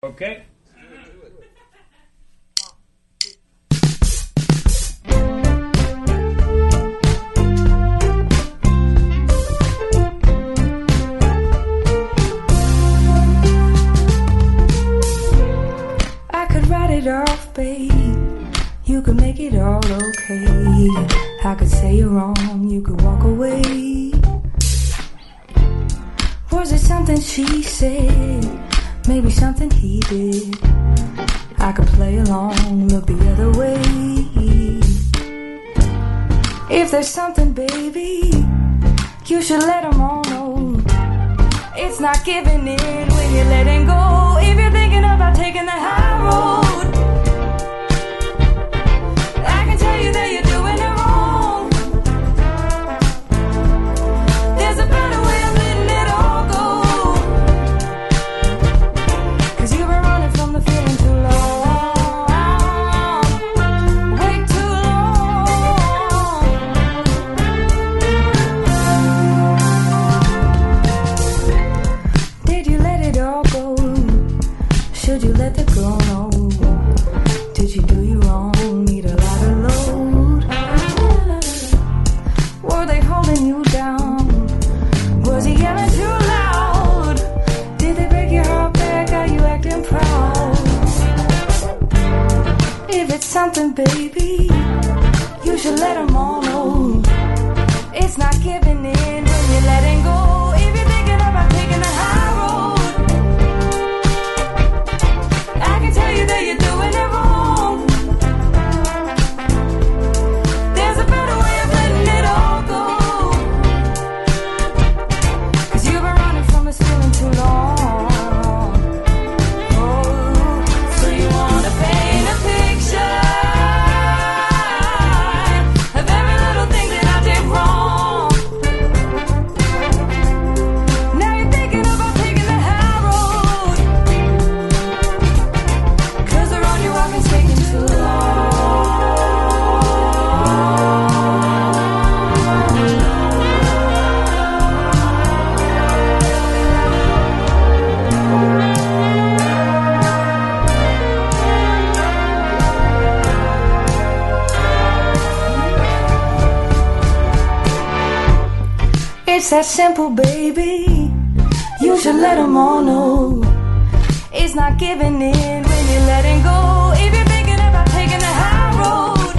Okay. I could write it off, babe. You could make it all okay. I could say you're wrong, you could walk away. Was it something she said? Maybe something he did. I could play along, look the other way. If there's something, baby, you should let them all know. It's not giving in when you're letting go. If you're thinking about taking the high road, I can tell you that you're doing it wrong. There's a better way of letting it all go. 'Cause you've been running from the feeling too long. Way too long. Did you let it all go? Should you let the girl know? Did you do you wrong? Need a lot of load? Were they holding you down? Was he yelling too loud? Did they break your heart back? Are you acting proud? If it's something, baby, you should let them all know. It's not giving in when you're letting go. If you're thinking about taking the high road, I can tell you that you're doing it wrong. There's a better way of letting it all go. 'Cause you've been running from this feeling too long. Oh, so you wanna paint a picture of every little thing that I did wrong. Now you're thinking about taking the high road. 'Cause the road you're walking's taking too long. It's that simple, baby. You should let them all know. It's not giving in when you're letting go. If you're thinking about taking the high road,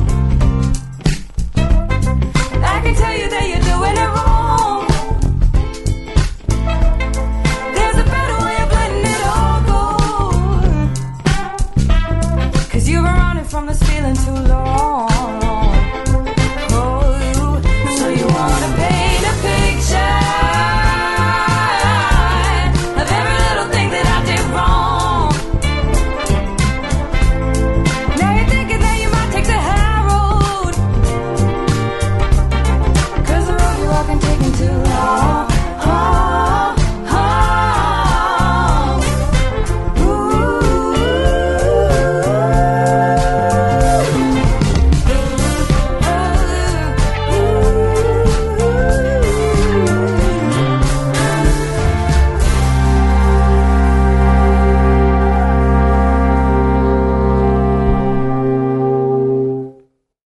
I can tell you that you're doing it wrong. There's a better way of letting it all go. 'Cause you've been running from the